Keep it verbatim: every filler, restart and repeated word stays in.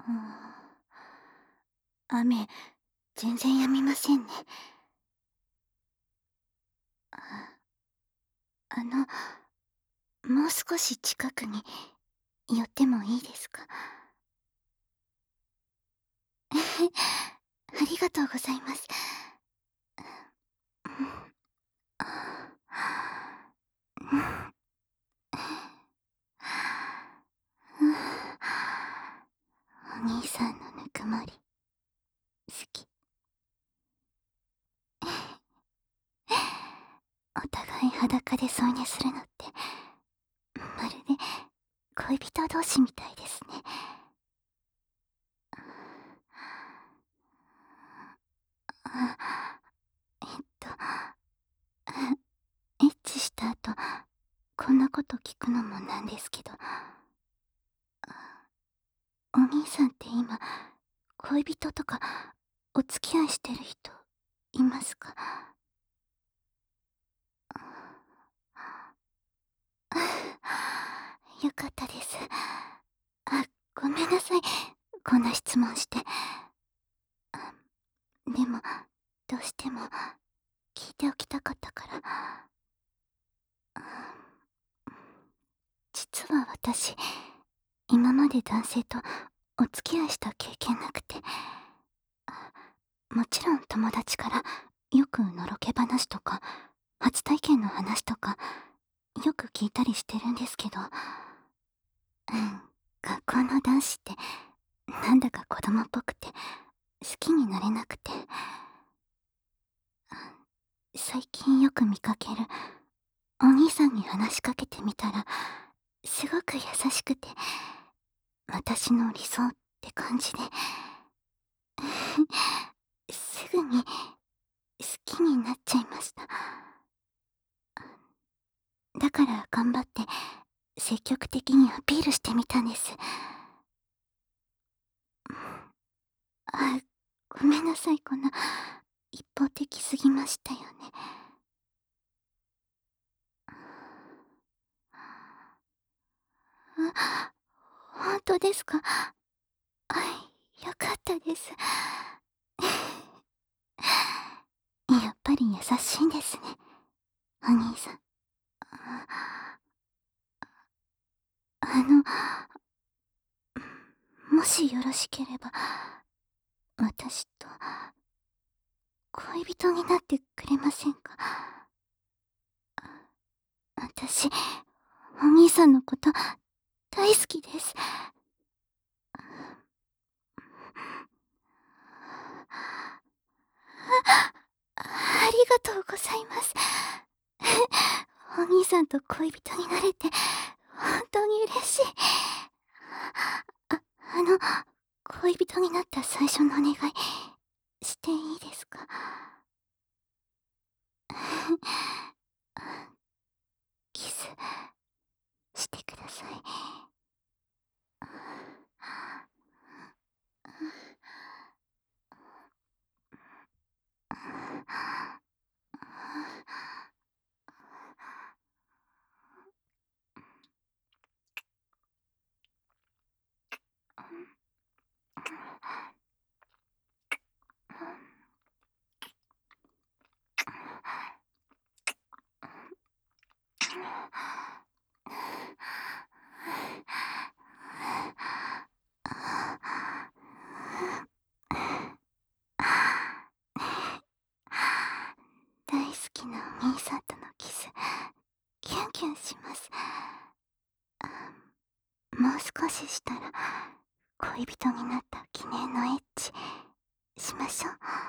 うん、雨、全然止みませんね。ああの、もう少し近くに寄ってもいいですか？ありがとうございます。お兄さんのぬくもり、好き。お互い裸で添い寝するのって、まるで恋人同士みたいですね。あ、えっと、エッチした後、こんなこと聞くのもなんですけど、お兄さんって今、恋人とか、お付き合いしてる人、いますか？よかったです。あ、ごめんなさい。こんな質問して。あ、でも、どうしても、聞いておきたかったから。実は私、今まで男性とお付き合いした経験なくて、もちろん友達からよくのろけ話とか、初体験の話とか、よく聞いたりしてるんですけど、うん、学校の男子ってなんだか子供っぽくて好きになれなくて、最近よく見かけるお兄さんに話しかけてみたらすごく優しくて、私の理想って感じで、すぐに好きになっちゃいました。だから頑張って積極的にアピールしてみたんです。あ、ごめんなさい、こんな一方的すぎましたよね。あ、本当ですか？はい、よかったです。やっぱり優しいんですね、お兄さん。ああの、もしよろしければ、私と恋人になってくれませんか？私、お兄さんのこと大好きです。ありがとうございます。お兄さんと恋人になれて、本当に嬉しい。あ、あの、恋人になった最初のお願い、していいですか？キス、してください。大好きなお兄さんとのキス、キュンキュンします。もう少ししたら恋人になった記念のエッチしましょう。